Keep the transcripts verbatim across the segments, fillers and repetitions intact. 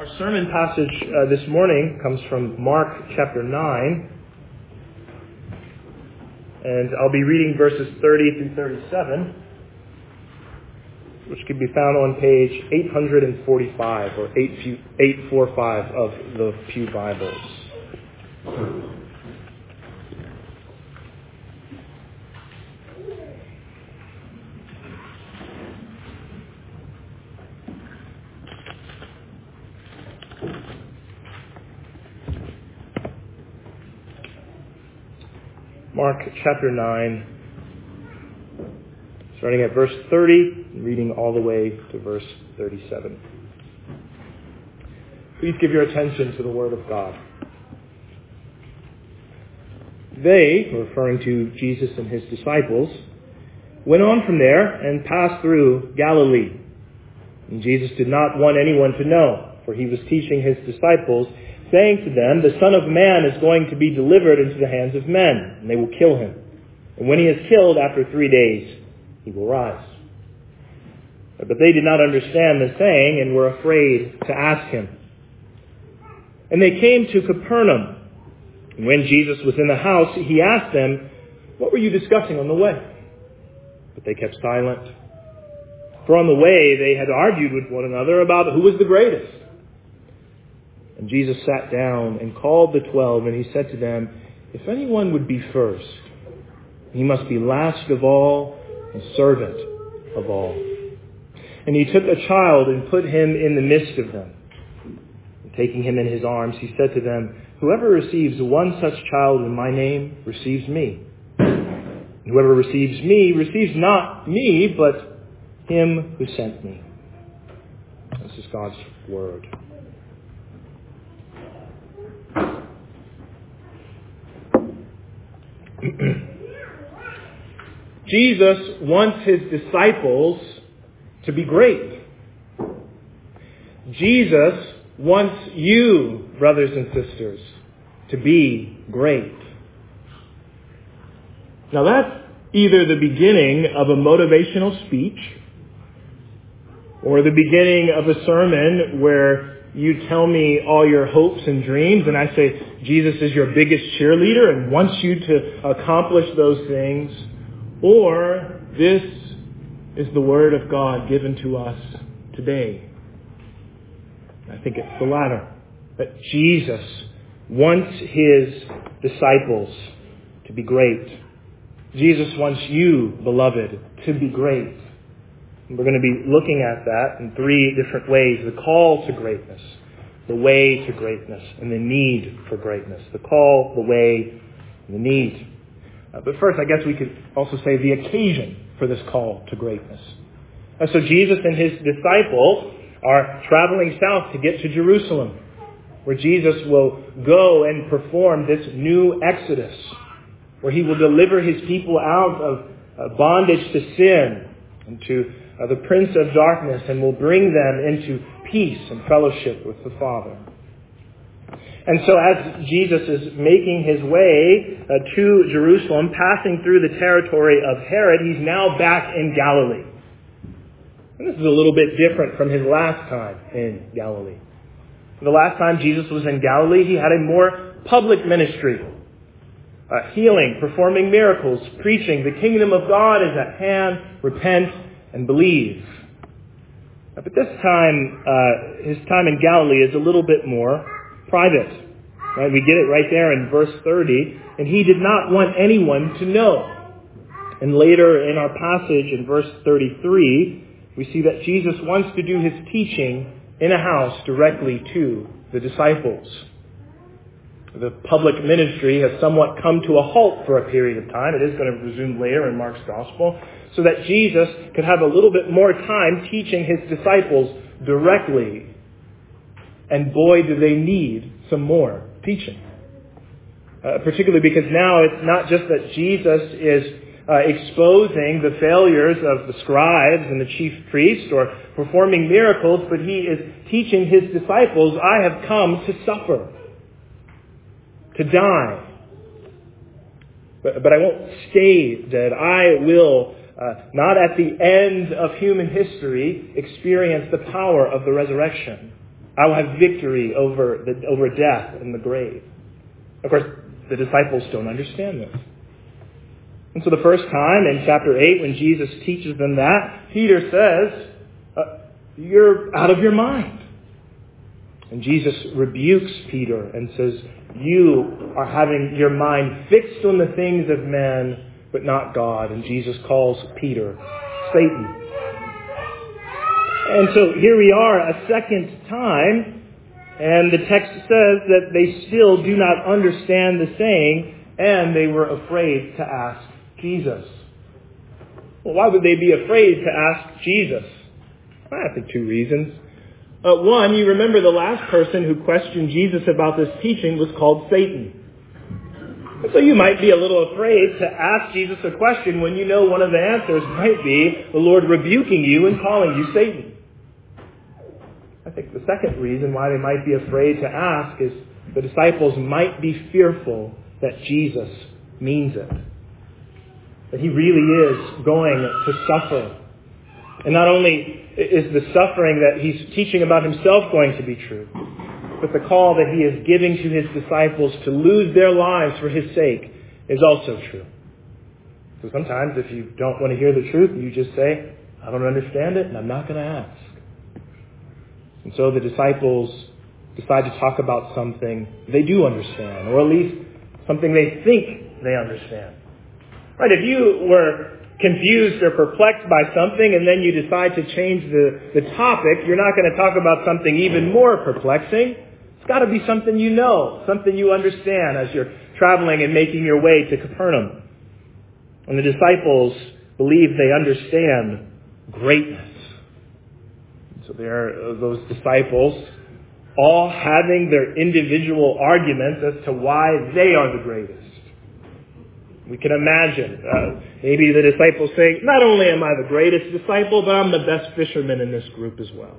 Our sermon passage uh, this morning comes from Mark chapter nine, and I'll be reading verses thirty through thirty-seven, which can be found on page eight forty-five or eight forty-five of the Pew Bibles. Mark chapter nine, starting at verse thirty, and reading all the way to verse thirty-seven. Please give your attention to the Word of God. They, referring to Jesus and his disciples, went on from there and passed through Galilee. And Jesus did not want anyone to know, for he was teaching his disciples, saying to them, "The Son of Man is going to be delivered into the hands of men, and they will kill him. And when he is killed, after three days, he will rise." But they did not understand the saying and were afraid to ask him. And they came to Capernaum. And when Jesus was in the house, he asked them, "What were you discussing on the way?" But they kept silent. For on the way they had argued with one another about who was the greatest. And Jesus sat down and called the twelve, and he said to them, "If anyone would be first, he must be last of all and servant of all." And he took a child and put him in the midst of them. And taking him in his arms, he said to them, "Whoever receives one such child in my name receives me. And whoever receives me receives not me, but him who sent me." This is God's word. Jesus wants his disciples to be great. Jesus wants you, brothers and sisters, to be great. Now that's either the beginning of a motivational speech or the beginning of a sermon where you tell me all your hopes and dreams, and I say Jesus is your biggest cheerleader and wants you to accomplish those things. Or this is the Word of God given to us today. I think it's the latter. That Jesus wants his disciples to be great. Jesus wants you, beloved, to be great. We're going to be looking at that in three different ways. The call to greatness, the way to greatness, and the need for greatness. The call, the way, and the need. Uh, but first, I guess we could also say the occasion for this call to greatness. Uh, so Jesus and his disciples are traveling south to get to Jerusalem, where Jesus will go and perform this new exodus, where he will deliver his people out of uh, bondage to sin and to Uh, the prince of darkness, and will bring them into peace and fellowship with the Father. And so as Jesus is making his way uh, to Jerusalem, passing through the territory of Herod, he's now back in Galilee. And this is a little bit different from his last time in Galilee. The last time Jesus was in Galilee, he had a more public ministry. Uh, healing, performing miracles, preaching, "The kingdom of God is at hand, repent and believe." But this time, uh, his time in Galilee is a little bit more private. Right? We get it right there in verse thirty. And he did not want anyone to know. And later in our passage in verse thirty-three, we see that Jesus wants to do his teaching in a house directly to the disciples. The public ministry has somewhat come to a halt for a period of time. It is going to resume later in Mark's Gospel, so that Jesus could have a little bit more time teaching his disciples directly. And boy, do they need some more teaching. Uh, particularly because now it's not just that Jesus is uh, exposing the failures of the scribes and the chief priests or performing miracles, but he is teaching his disciples, "I have come to suffer, to die. But, but I won't stay dead. I will uh, not at the end of human history, experience the power of the resurrection. I will have victory over the, over death and the grave. Of course, the disciples don't understand this. And so the first time in chapter eight, when Jesus teaches them that, Peter says, uh, you're out of your mind. And Jesus rebukes Peter and says, you are having your mind fixed on the things of men, but not God. And Jesus calls Peter Satan. And so here we are a second time, and the text says that they still do not understand the saying, and they were afraid to ask Jesus. Well, why would they be afraid to ask Jesus? Well, I think two reasons. Uh, one, you remember the last person who questioned Jesus about this teaching was called Satan. So you might be a little afraid to ask Jesus a question when you know one of the answers might be the Lord rebuking you and calling you Satan. I think the second reason why they might be afraid to ask is the disciples might be fearful that Jesus means it. That he really is going to suffer. And not only is the suffering that he's teaching about himself going to be true, but the call that he is giving to his disciples to lose their lives for his sake is also true. So sometimes if you don't want to hear the truth, you just say, I don't understand it and I'm not going to ask. And so the disciples decide to talk about something they do understand, or at least something they think they understand. Right? If you were confused or perplexed by something and then you decide to change the, the topic, you're not going to talk about something even more perplexing. It's got to be something you know, something you understand as you're traveling and making your way to Capernaum. And the disciples believe they understand greatness. So there are those disciples all having their individual arguments as to why they are the greatest. We can imagine uh, maybe the disciples saying, not only am I the greatest disciple, but I'm the best fisherman in this group as well.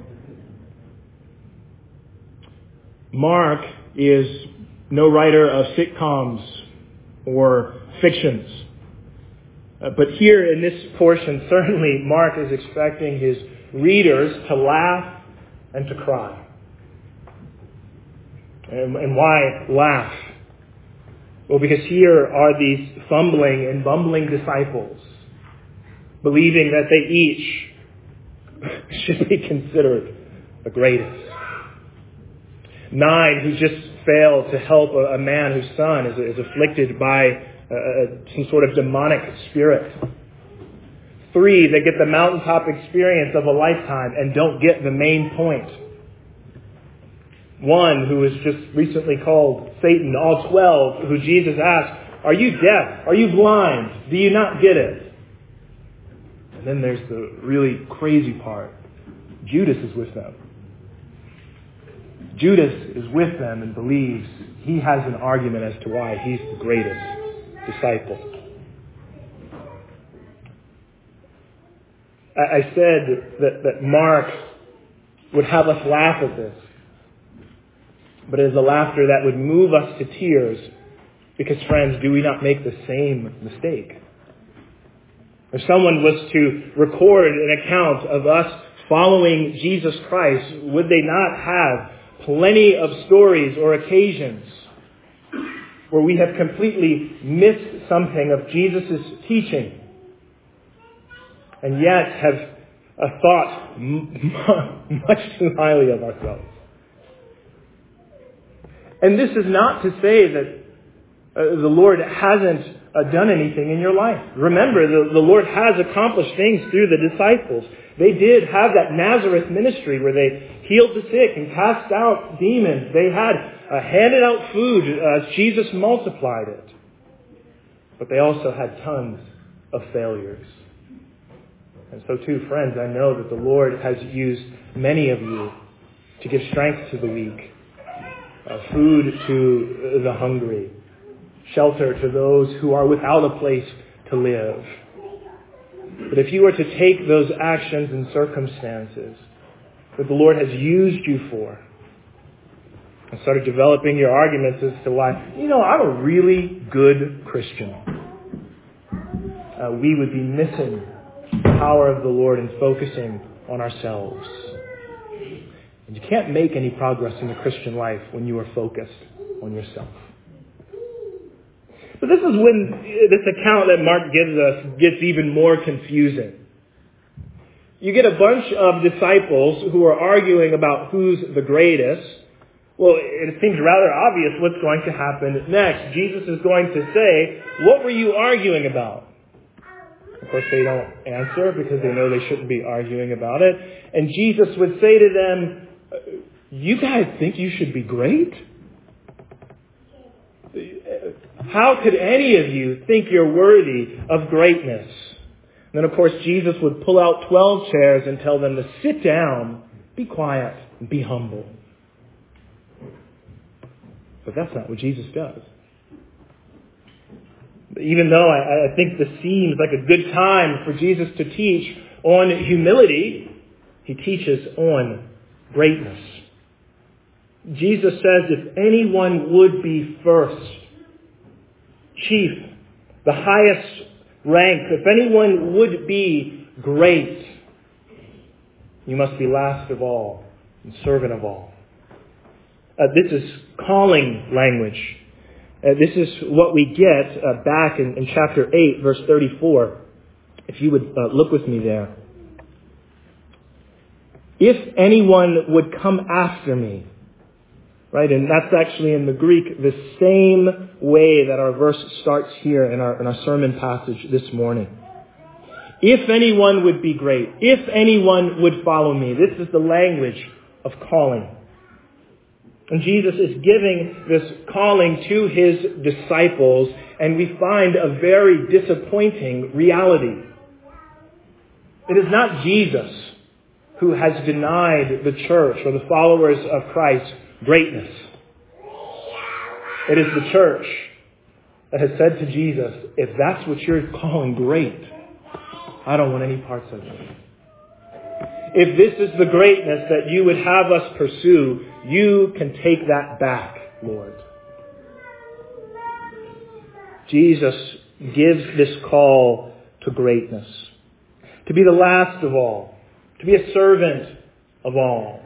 Mark is no writer of sitcoms or fictions. Uh, but here in this portion, certainly Mark is expecting his readers to laugh and to cry. And, and why laugh? Well, because here are these fumbling and bumbling disciples, believing that they each should be considered the greatest. Nine who just failed to help a, a man whose son is, is afflicted by uh, some sort of demonic spirit. Three that get the mountaintop experience of a lifetime and don't get the main point. One who was just recently called Satan. All twelve who Jesus asked, are you deaf? Are you blind? Do you not get it? And then there's the really crazy part. Judas is with them. Judas is with them and believes he has an argument as to why he's the greatest disciple. I said that, that Mark would have us laugh at this. But it is a laughter that would move us to tears because, friends, do we not make the same mistake? If someone was to record an account of us following Jesus Christ, would they not have plenty of stories or occasions where we have completely missed something of Jesus' teaching and yet have a thought m- much too highly of ourselves? And this is not to say that uh, the Lord hasn't uh, done anything in your life. Remember, the, the Lord has accomplished things through the disciples. They did have that Nazareth ministry where they healed the sick and cast out demons. They had uh, handed out food as Jesus multiplied it. But they also had tons of failures. And so too, friends, I know that the Lord has used many of you to give strength to the weak, Uh, food to the hungry, shelter to those who are without a place to live. But if you were to take those actions and circumstances that the Lord has used you for and started developing your arguments as to why, you know, I'm a really good Christian, uh, we would be missing the power of the Lord and focusing on ourselves. And you can't make any progress in the Christian life when you are focused on yourself. But this is when this account that Mark gives us gets even more confusing. You get a bunch of disciples who are arguing about who's the greatest. Well, it seems rather obvious what's going to happen next. Jesus is going to say, "What were you arguing about?" Of course, they don't answer because they know they shouldn't be arguing about it. And Jesus would say to them, "You guys think you should be great? How could any of you think you're worthy of greatness?" And then, of course, Jesus would pull out twelve chairs and tell them to sit down, be quiet, and be humble. But that's not what Jesus does. Even though I, I think this seems like a good time for Jesus to teach on humility, he teaches on greatness. Jesus says if anyone would be first, chief, the highest rank, if anyone would be great, you must be last of all and servant of all. Uh, this is calling language. Uh, this is what we get uh, back in, in chapter eight, verse thirty-four. If you would uh, look with me there. If anyone would come after me, right? And that's actually in the Greek the same way that our verse starts here in our, in our sermon passage this morning. If anyone would be great, if anyone would follow me, this is the language of calling. And Jesus is giving this calling to his disciples, and we find a very disappointing reality. It is not Jesus who has denied the church or the followers of Christ greatness. It is the church that has said to Jesus, if that's what you're calling great, I don't want any parts of it. If this is the greatness that you would have us pursue, you can take that back, Lord. Jesus gives this call to greatness, to be the last of all, to be a servant of all.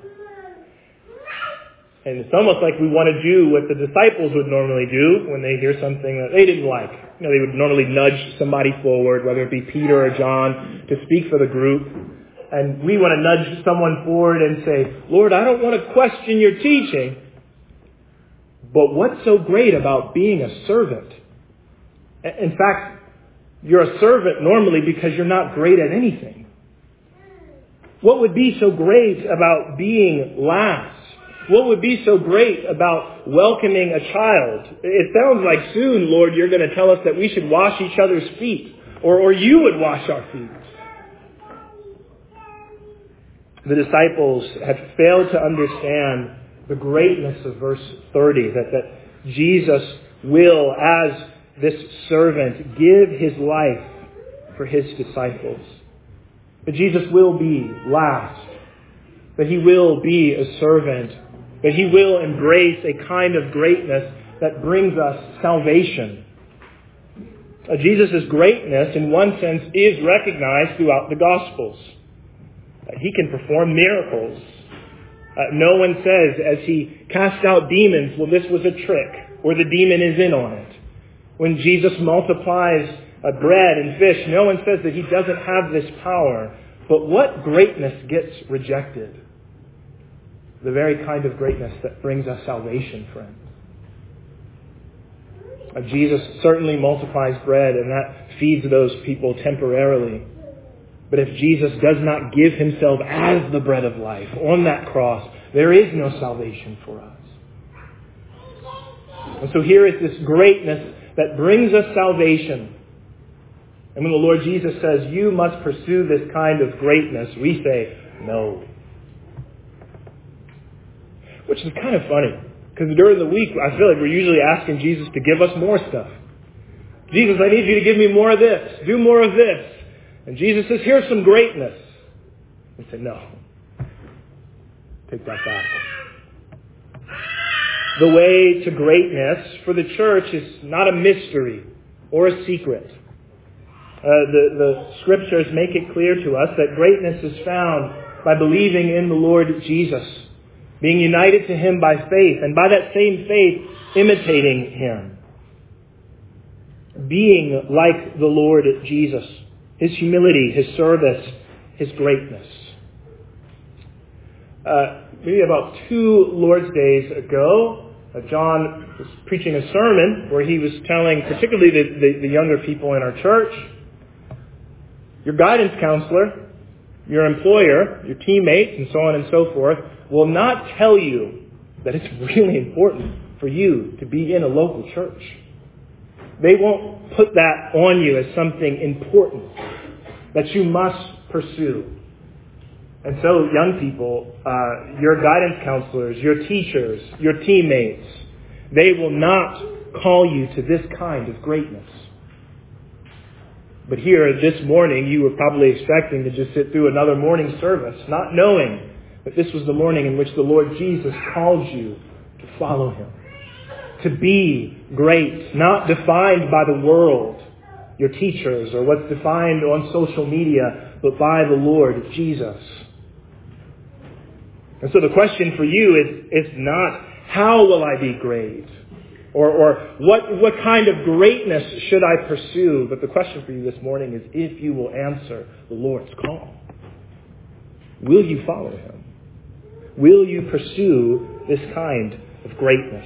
And it's almost like we want to do what the disciples would normally do when they hear something that they didn't like. You know, they would normally nudge somebody forward, whether it be Peter or John, to speak for the group. And we want to nudge someone forward and say, Lord, I don't want to question your teaching, but what's so great about being a servant? In fact, you're a servant normally because you're not great at anything. What would be so great about being last? What would be so great about welcoming a child? It sounds like soon, Lord, you're going to tell us that we should wash each other's feet, or, or you would wash our feet. The disciples had failed to understand the greatness of verse thirty, that, that Jesus will, as this servant, give his life for his disciples. That Jesus will be last, that he will be a servant, that he will embrace a kind of greatness that brings us salvation. Uh, Jesus' greatness, in one sense, is recognized throughout the Gospels. He can perform miracles. Uh, no one says as he cast out demons, well, this was a trick, or the demon is in on it. When Jesus multiplies uh, bread and fish, no one says that he doesn't have this power. But what greatness gets rejected? The very kind of greatness that brings us salvation, friends. Uh, Jesus certainly multiplies bread, and that feeds those people temporarily. But if Jesus does not give himself as the bread of life on that cross, there is no salvation for us. And so here is this greatness that brings us salvation. And when the Lord Jesus says, you must pursue this kind of greatness, we say, no. Which is kind of funny, because during the week, I feel like we're usually asking Jesus to give us more stuff. Jesus, I need you to give me more of this. Do more of this. And Jesus says, here's some greatness. We say, no. Take that back. The way to greatness for the church is not a mystery or a secret. Uh, the, the scriptures make it clear to us that greatness is found by believing in the Lord Jesus. being united to him by faith, and by that same faith, imitating him. Being like the Lord Jesus, his humility, his service, his greatness. Uh, maybe about two Lord's Days ago, uh, John was preaching a sermon where he was telling, particularly the, the, the younger people in our church, your guidance counselor, your employer, your teammates, and so on and so forth, will not tell you that it's really important for you to be in a local church. They won't put that on you as something important that you must pursue. And so, young people, uh, your guidance counselors, your teachers, your teammates, they will not call you to this kind of greatness. But here, this morning, you were probably expecting to just sit through another morning service, not knowing that this was the morning in which the Lord Jesus called you to follow him. To be great, not defined by the world, your teachers, or what's defined on social media, but by the Lord Jesus. And so the question for you is, is not, how will I be great? Or, or what, what kind of greatness should I pursue? But the question for you this morning is if you will answer the Lord's call. Will you follow him? Will you pursue this kind of greatness?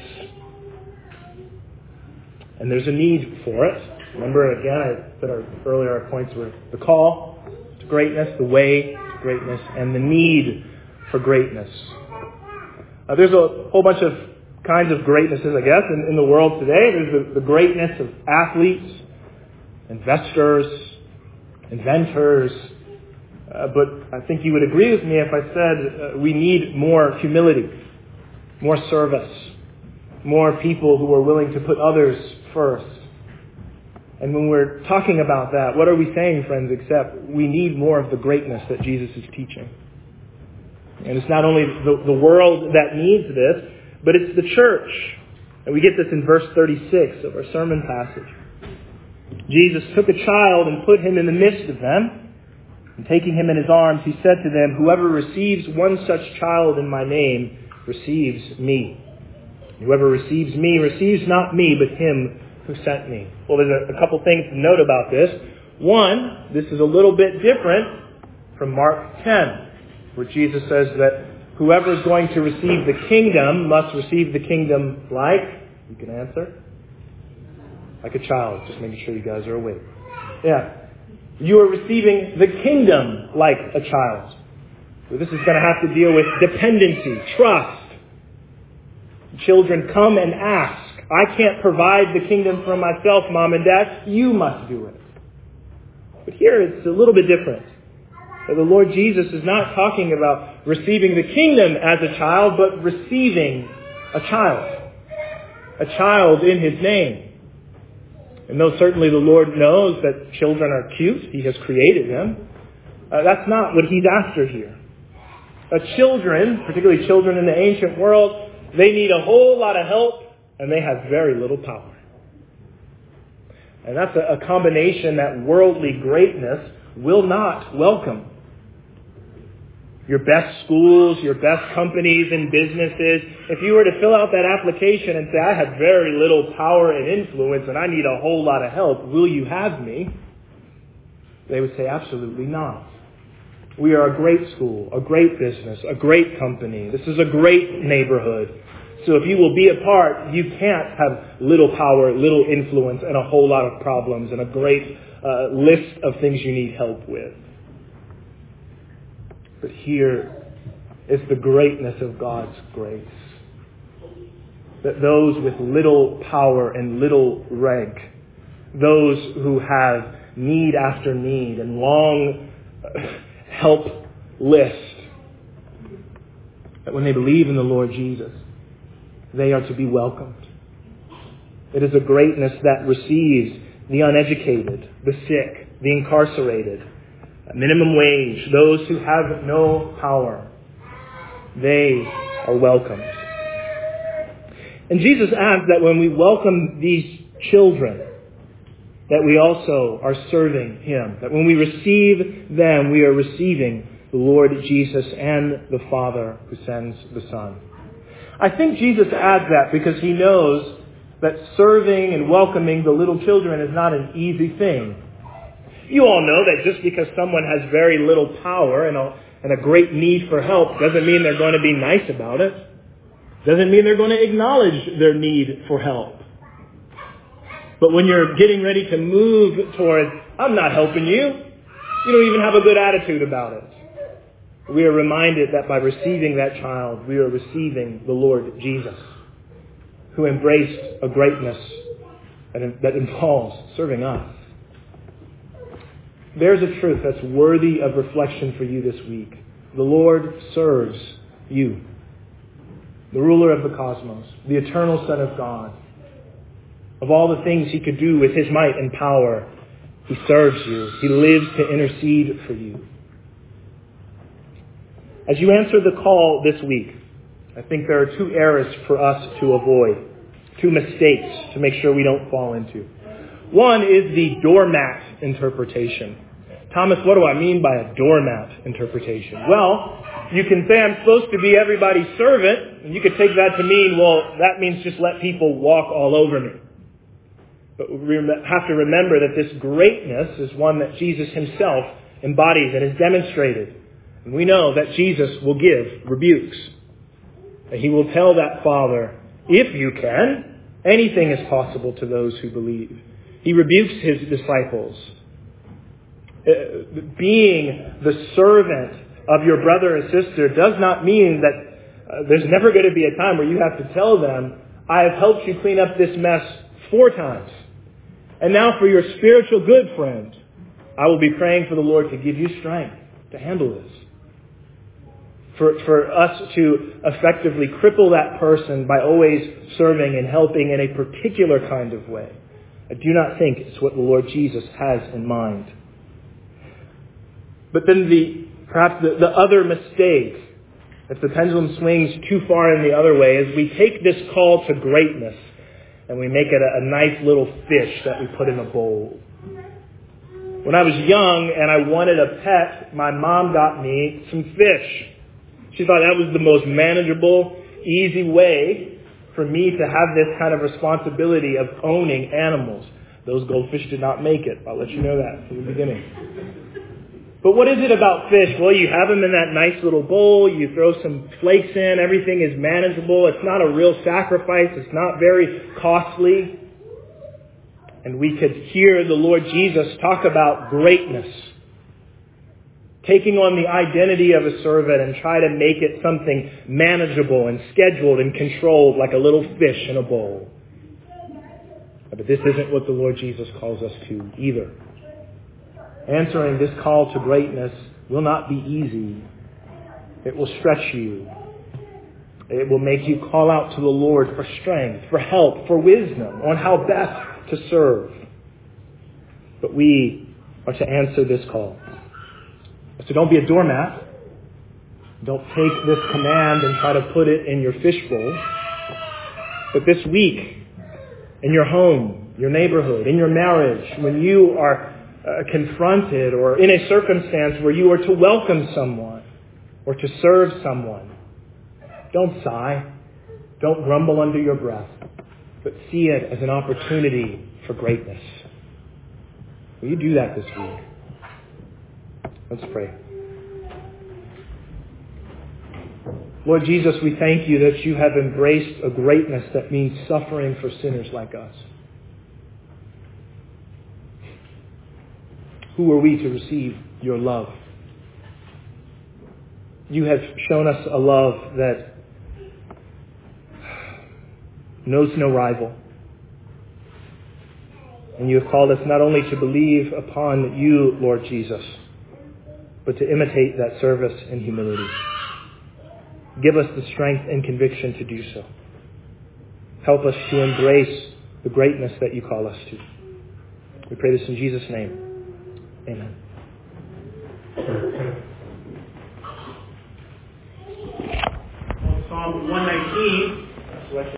And there's a need for it. Remember, again, I said our, earlier our points were the call to greatness, the way to greatness, and the need for greatness. Uh, there's a whole bunch of kinds of greatnesses, I guess, in, in the world today. There's the, the greatness of athletes, investors, inventors. Uh, but I think you would agree with me if I said uh, we need more humility, more service, more people who are willing to put others first. And when we're talking about that, what are we saying, friends, except we need more of the greatness that Jesus is teaching? And it's not only the, the world that needs this, but it's the church. And we get this in verse thirty-six of our sermon passage. Jesus took a child and put him in the midst of them. And taking him in his arms, he said to them, "Whoever receives one such child in my name receives me. Whoever receives me receives not me, but him who sent me." Well, there's a, a couple things to note about this. One, this is a little bit different from Mark ten, where Jesus says that whoever is going to receive the kingdom must receive the kingdom like, you can answer, like a child. Just making sure you guys are awake. Yeah. You are receiving the kingdom like a child. So this is going to have to deal with dependency, trust. Children come and ask. I can't provide the kingdom for myself, Mom and Dad. You must do it. But here it's a little bit different. The Lord Jesus is not talking about receiving the kingdom as a child, but receiving a child. A child in his name. And though certainly the Lord knows that children are cute, he has created them, uh, that's not what he's after here. Uh, children, particularly children in the ancient world, they need a whole lot of help, and they have very little power. And that's a, a combination that worldly greatness will not welcome. Your best schools, your best companies and businesses, if you were to fill out that application and say, I have very little power and influence and I need a whole lot of help, will you have me? They would say, absolutely not. We are a great school, a great business, a great company. This is a great neighborhood. So if you will be a part, you can't have little power, little influence, and a whole lot of problems and a great uh, list of things you need help with. But here is the greatness of God's grace. That those with little power and little rank, those who have need after need and long help list, that when they believe in the Lord Jesus, they are to be welcomed. It is a greatness that receives the uneducated, the sick, the incarcerated, minimum wage, those who have no power. They are welcomed. And Jesus asks that when we welcome these children, that we also are serving him. That when we receive them, we are receiving the Lord Jesus and the Father who sends the Son. I think Jesus adds that because he knows that serving and welcoming the little children is not an easy thing. You all know that just because someone has very little power and a, and a great need for help doesn't mean they're going to be nice about it. Doesn't mean they're going to acknowledge their need for help. But when you're getting ready to move toward, I'm not helping you, you don't even have a good attitude about it. We are reminded that by receiving that child, we are receiving the Lord Jesus, who embraced a greatness that involves serving us. There's a truth that's worthy of reflection for you this week. The Lord serves you, the ruler of the cosmos, the eternal Son of God. Of all the things he could do with his might and power, he serves you. He lives to intercede for you. As you answer the call this week, I think there are two errors for us to avoid, two mistakes to make sure we don't fall into. One is the doormat interpretation. Thomas, what do I mean by a doormat interpretation? Well, you can say I'm supposed to be everybody's servant, and you could take that to mean, well, that means just let people walk all over me. But we have to remember that this greatness is one that Jesus himself embodies and has demonstrated. And we know that Jesus will give rebukes. And he will tell that father, if you can, anything is possible to those who believe. He rebukes his disciples. Uh, being the servant of your brother or sister does not mean that uh, there's never going to be a time where you have to tell them, I have helped you clean up this mess four times. And now for your spiritual good, friend, I will be praying for the Lord to give you strength to handle this. For, for us to effectively cripple that person by always serving and helping in a particular kind of way. I do not think it's what the Lord Jesus has in mind. But then the perhaps the, the other mistake, if the pendulum swings too far in the other way, is we take this call to greatness and we make it a, a nice little fish that we put in a bowl. When I was young and I wanted a pet, my mom got me some fish. She thought that was the most manageable, easy way for me to have this kind of responsibility of owning animals. Those goldfish did not make it. I'll let you know that from the beginning. But what is it about fish? Well, you have them in that nice little bowl. You throw some flakes in. Everything is manageable. It's not a real sacrifice. It's not very costly. And we could hear the Lord Jesus talk about greatness. Taking on the identity of a servant and try to make it something manageable and scheduled and controlled like a little fish in a bowl. But this isn't what the Lord Jesus calls us to either. Answering this call to greatness will not be easy. It will stretch you. It will make you call out to the Lord for strength, for help, for wisdom on how best to serve. But we are to answer this call. So don't be a doormat. Don't take this command and try to put it in your fishbowl. But this week, in your home, your neighborhood, in your marriage, when you are uh, confronted or in a circumstance where you are to welcome someone or to serve someone, don't sigh. Don't grumble under your breath. But see it as an opportunity for greatness. Will you do that this week? Let's pray. Lord Jesus, we thank you that you have embraced a greatness that means suffering for sinners like us. Who are we to receive your love? You have shown us a love that knows no rival. And you have called us not only to believe upon you, Lord Jesus, but to imitate that service and humility. Give us the strength and conviction to do so. Help us to embrace the greatness that you call us to. We pray this in Jesus' name. Amen. Psalm one nineteen.